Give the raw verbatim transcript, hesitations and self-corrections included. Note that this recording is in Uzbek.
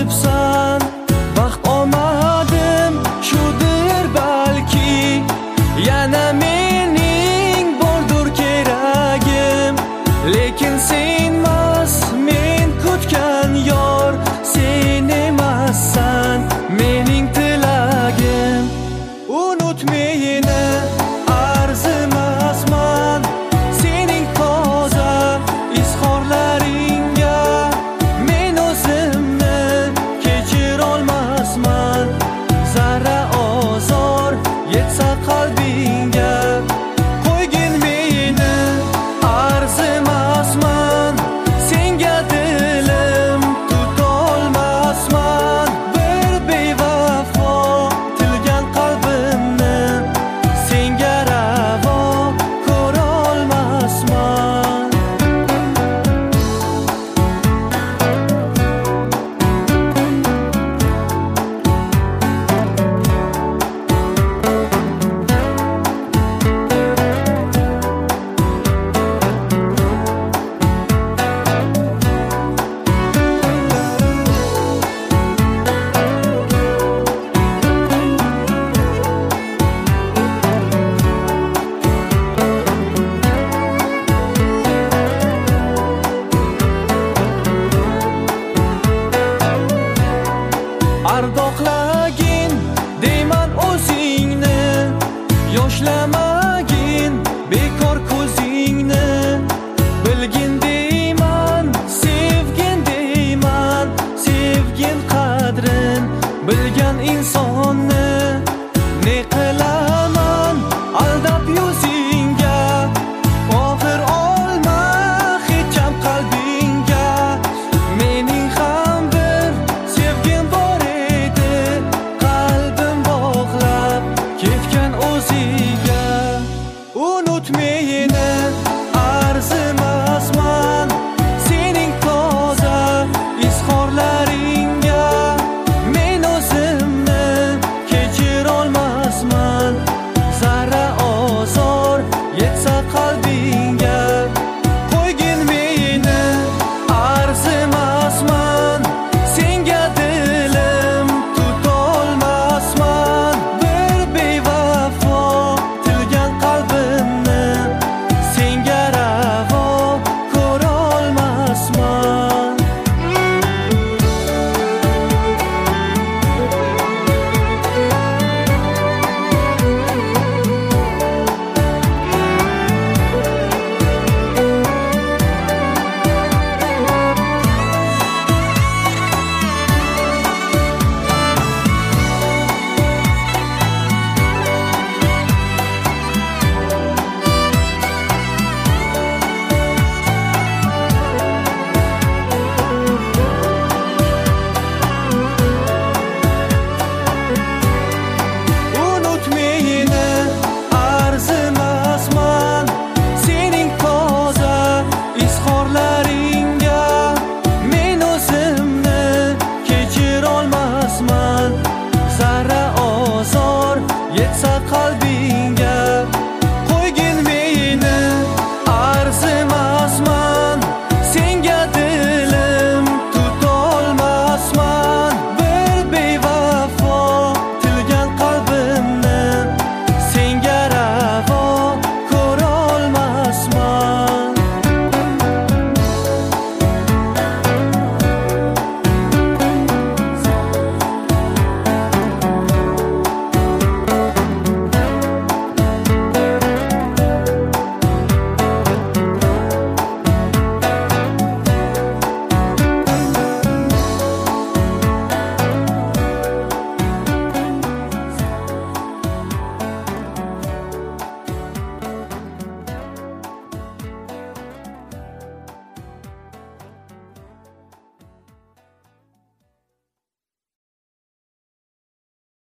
yozibsan. Baxt omadim shudir balki, yana mening bordur keragim. Lekin senmas men kutgan yor, sen emassan mening tilagim. Unut meni, arzimasman sening toza izhorlaringga. Men o'zimni kechirolmasman, zarra ozor yetsa qalbingga. Qo'ygin meni, arzimasman senga dilim tutolmasman. Bir bevafo tilgan qalbimni senga ravo ko'rolmasman. Ardoqlagin deyman o'zingni, yoshlamagin bekor ko'zingni. Bilgin deyman, sevgin deyman, sevgin qadrin bilgan insonni. Ne